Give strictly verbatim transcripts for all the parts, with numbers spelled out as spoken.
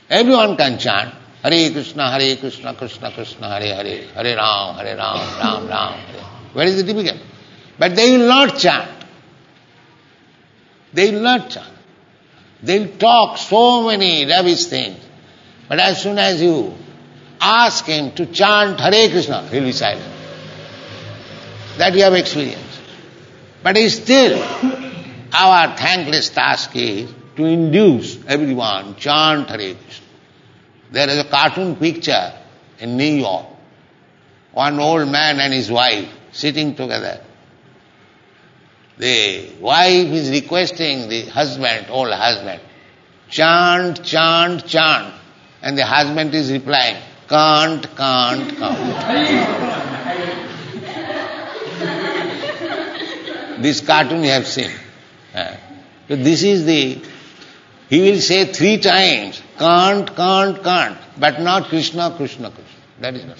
Everyone can chant Hare Krishna, Hare Krishna, Krishna Krishna, Hare Hare, Hare Ram, Hare Ram, Ram Ram, Hare. Where is the difficult? But they will not chant. They will not chant. They will talk so many rubbish things. But as soon as you ask him to chant Hare Krishna, he will be silent. That you have experienced. But still, our thankless task is to induce everyone, chant Hare Krishna. There is a cartoon picture in New York. One old man and his wife sitting together. The wife is requesting the husband, old husband, chant, chant, chant. And the husband is replying, can't, can't, can't. This cartoon you have seen. Uh, so this is the, he will say three times, can't, can't, can't, but not Krishna, Krishna, Krishna. That is not.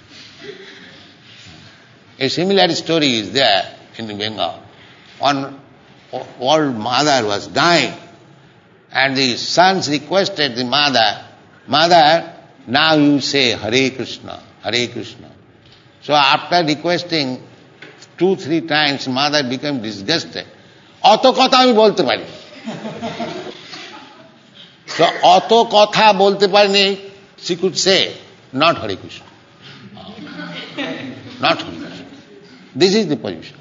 A similar story is there in Bengal. One old mother was dying, and the sons requested the mother, Mother, now you say Hare Krishna, Hare Krishna. So after requesting two, three times, mother became disgusted. Ato kotha ami bolte pari. So ato kotha bolte parini, she could say, not Hare Krishna. Not Hare Krishna. This is the position.